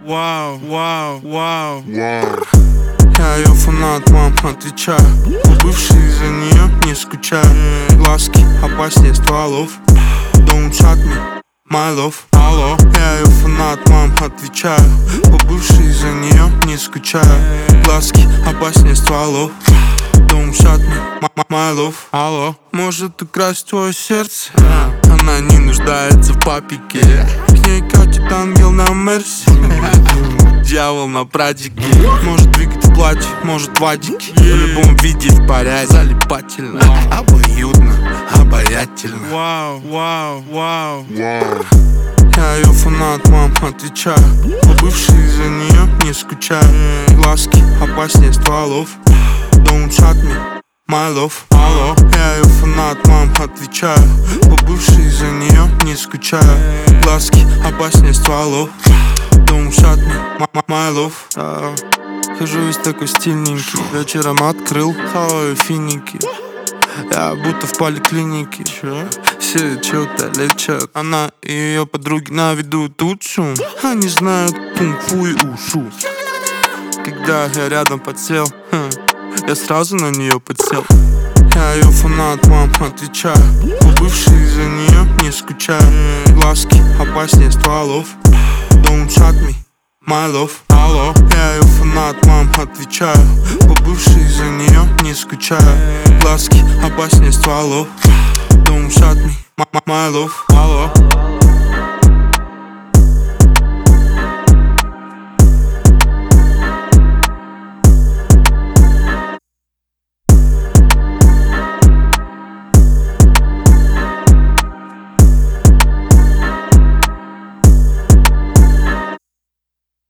Вау, вау, вау. Я ее фанат, мам, отвечаю. Бывший из-за нее не скучаю. Глазки опаснее стволов. Don't shut me, my love. Алло, я ее фанат, мам, отвечаю. Бывший из-за нее не скучаю. Глазки опаснее стволов. Don't shut me, my love. Алло, может украсть твое сердце? Она не нуждается в папике. К ней катит ангел на Мерсе. Дьявол на прадике. Может двигать в платье, может в адике. В любом виде в порядке. Залипательно, обоюдно, обаятельно. Вау, вау, вау. Я ее фанат, мам, отвечаю. Бывший из-за нее не скучаю. Глазки опаснее стволов. Don't shut me, my love. Алло, я ее фанат, мам, отвечаю. Бывший из-за нее не скучаю. Глазки опаснее стволов. Don't shut me, my love. Хожу весь такой стильненький. Вечером открыл хаваю финики. Я будто в поликлинике. Все что-то лечат. Она и ее подруги на виду тут шум. Они знают кунг-фу и ушу. Когда я рядом подсел, я сразу на нее подсел. Я ее фанат, мам, отвечаю. Бывший из-за нее не скучаю. Глазки опаснее стволов. Don't shut me, my love. Алло, я ее фанат, мам, отвечаю. Бывший из-за нее не скучаю. Глазки опаснее стволов. Don't shut me, my love. Алло.